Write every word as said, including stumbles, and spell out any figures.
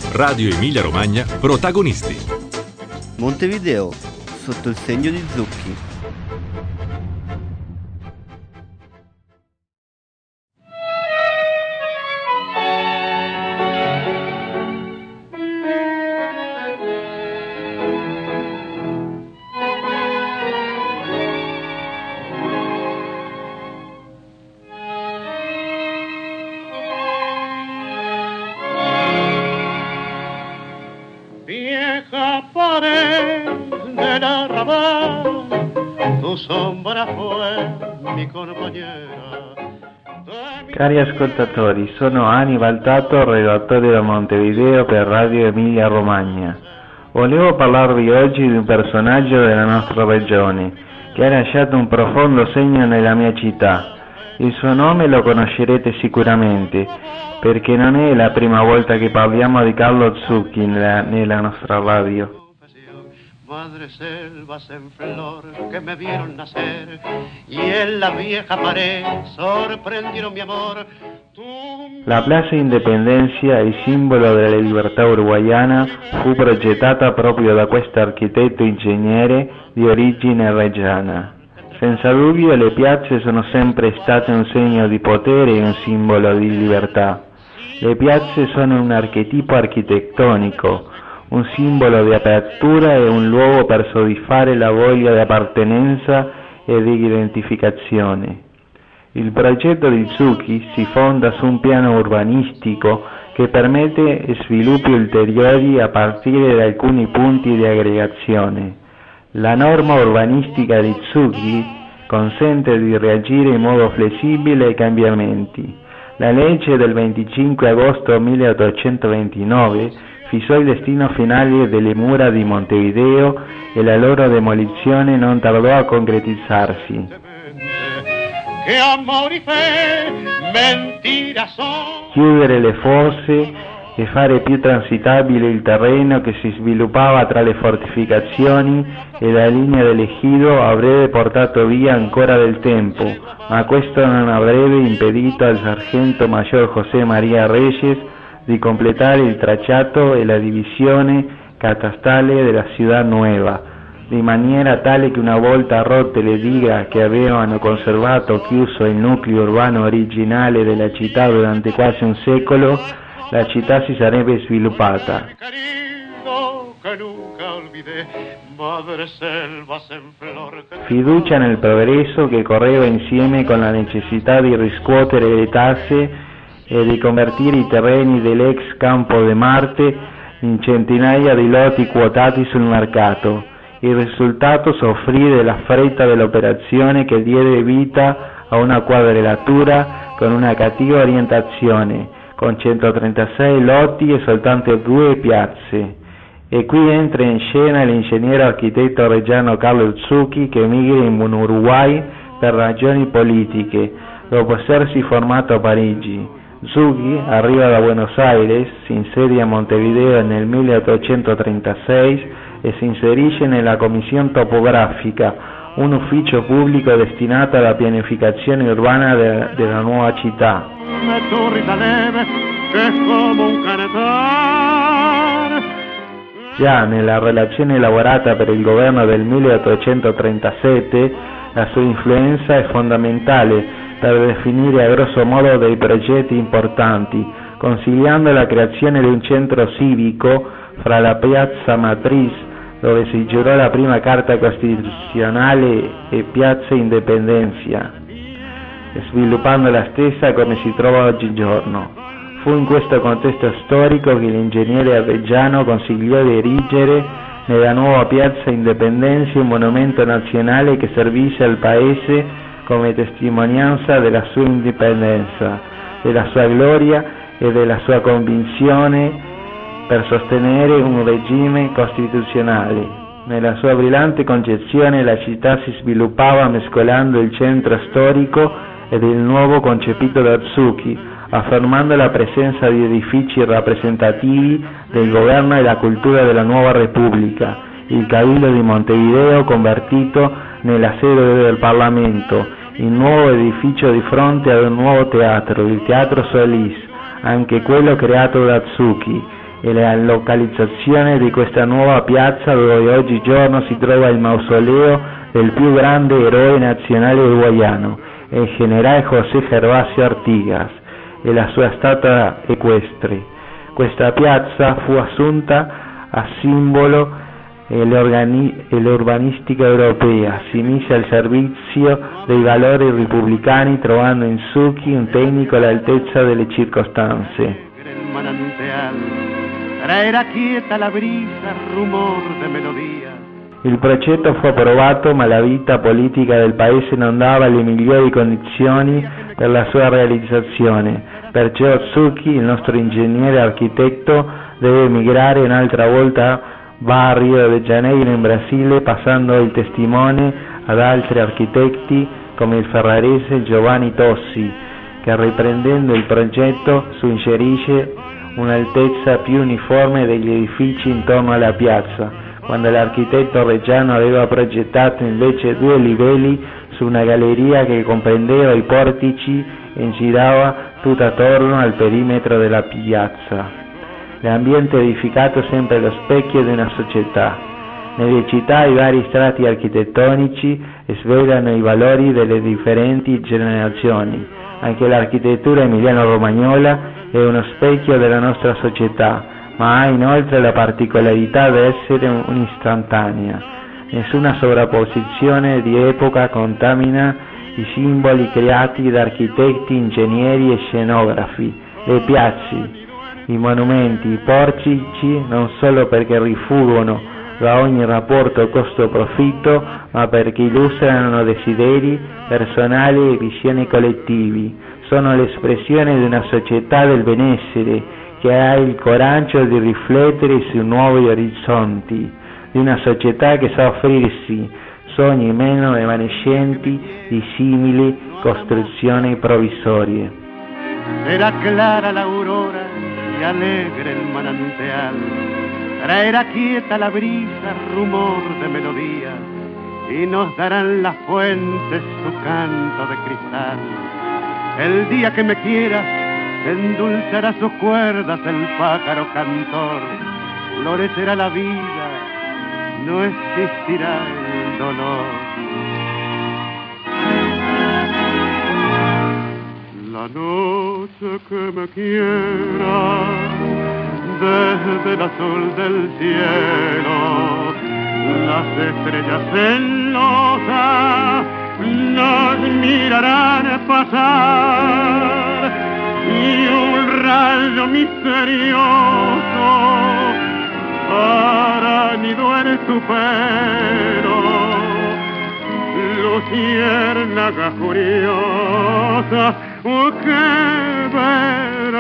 Radio Emilia Romagna, protagonisti. Montevideo, sotto il segno di Zucchi. Cari ascoltatori, sono Anibal Tato, redattore da Montevideo per Radio Emilia Romagna. Volevo parlarvi oggi di un personaggio della nostra regione che ha lasciato un profondo segno nella mia città. Il suo nome lo conoscerete sicuramente, perché non è la prima volta che parliamo di Carlo Zucchi nella, nella nostra radio. Madre selvas en flor que me vieron nacer y en la vieja pared sorprendieron mi amor. La Plaza Independencia, il simbolo della libertà uruguaiana, fu progettata proprio da questo architetto ingegnere di origine reggiana. Senza dubbio le piazze sono sempre state un segno di potere e un simbolo di libertà. Le piazze sono un archetipo architettonico, un simbolo di apertura e un luogo per soddisfare la voglia di appartenenza e di identificazione. Il progetto di Zucchi si fonda su un piano urbanistico che permette sviluppi ulteriori a partire da alcuni punti di aggregazione. La norma urbanistica di Zucchi consente di reagire in modo flessibile ai cambiamenti. La legge del venticinque agosto milleottocentoventinove fissò il destino finale delle mura di Montevideo e la loro demolizione non tardò a concretizzarsi. Chiudere le fosse e fare più transitabile il terreno che si sviluppava tra le fortificazioni e la linea dell'ejido avrebbe portato via ancora del tempo, ma questo non avrebbe impedito al sargento maggior José María Reyes di completare il tracciato e la divisione catastale della città nuova, di maniera tale che una volta rotte le dighe che avevano conservato chiuso il nucleo urbano originale della città durante quasi un secolo, la città si sarebbe sviluppata. Fiducia nel progresso che correva insieme con la necessità di riscuotere le tasse e di convertire i terreni dell'ex Campo de Marte in centinaia di lotti quotati sul mercato. Il risultato soffrì della fretta dell'operazione che diede vita a una quadratura con una cattiva orientazione, con centotrentasei lotti e soltanto due piazze. E qui entra in scena l'ingegnere architetto reggiano Carlo Zucchi che emigra in Uruguay per ragioni politiche, dopo essersi formato a Parigi. Zucchi arriva da Buenos Aires, si insedia a Montevideo nel milleottocentotrentasei e si inserisce nella Commissione Topografica, un ufficio pubblico destinato alla pianificazione urbana de- della nuova città. Già nella relazione elaborata per il governo del milleottocentotrentasette, la sua influenza è fondamentale per definire a grosso modo dei progetti importanti, consigliando la creazione di un centro civico fra la Piazza Matriz, dove si giurò la prima Carta Costituzionale, e Piazza Independencia, sviluppando la stessa come si trova oggigiorno. Fu in questo contesto storico che l'ingegnere reggiano consigliò di erigere nella nuova Piazza Independencia un monumento nazionale che servisse al Paese come testimonianza della sua indipendenza, della sua gloria e della sua convinzione per sostenere un regime costituzionale. Nella sua brillante concezione la città si sviluppava mescolando il centro storico ed il nuovo concepito da Zucchi, affermando la presenza di edifici rappresentativi del governo e la cultura della nuova Repubblica, il Cabildo di Montevideo convertito nella sede del Parlamento, il nuovo edificio di fronte ad un nuovo teatro, il Teatro Solís, anche quello creato da Zucchi, e la localizzazione di questa nuova piazza dove oggigiorno si trova il mausoleo del più grande eroe nazionale uruguaiano, il generale José Gervasio Artigas, e la sua statua equestre. Questa piazza fu assunta a simbolo dell'urbanistica europea, si mise al servizio dei valori repubblicani trovando in Zucchi un tecnico all'altezza delle circostanze. Traerá quieta la brisa, rumor de melodía. Il progetto fu approvato, ma la vita politica del paese non dava le migliori condizioni per la sua realizzazione. Perciò Zucchi, il nostro ingegnere architetto, deve emigrare un'altra volta a Rio de Janeiro in Brasile, passando il testimone ad altri architetti come il ferrarese Giovanni Tossi, che riprendendo il progetto suggerisce un'altezza più uniforme degli edifici intorno alla piazza, quando l'architetto reggiano aveva progettato invece due livelli su una galleria che comprendeva i portici e girava tutto attorno al perimetro della piazza. L'ambiente edificato sempre allo specchio di una società. Nelle città i vari strati architettonici svelano i valori delle differenti generazioni. Anche l'architettura emiliano-romagnola è uno specchio della nostra società, ma ha inoltre la particolarità di essere un'istantanea. Nessuna sovrapposizione di epoca contamina i simboli creati da architetti, ingegneri e scenografi. Le piazze, i monumenti, i portici, non solo perché rifuggono da ogni rapporto costo-profitto, ma perché illustrano desideri personali e visioni collettivi. Sono l'espressione di una società del benessere che ha il coraggio di riflettere su nuovi orizzonti, di una società che sa offrirsi sogni meno evanescenti di simili costruzioni provvisorie. Será clara la aurora y alegre el manantial, traerá quieta la brisa, rumor de melodía, y nos darán las fuentes su canto de cristal. El día que me quieras, endulzará sus cuerdas el pájaro cantor, florecerá la vida, no existirá el dolor. La noche que me quiera, desde el azul del cielo, las estrellas celosas nos mirarán pasar, y un rayo misterioso hará nido en tu pelo, luciérnaga furiosa, oh, que verás.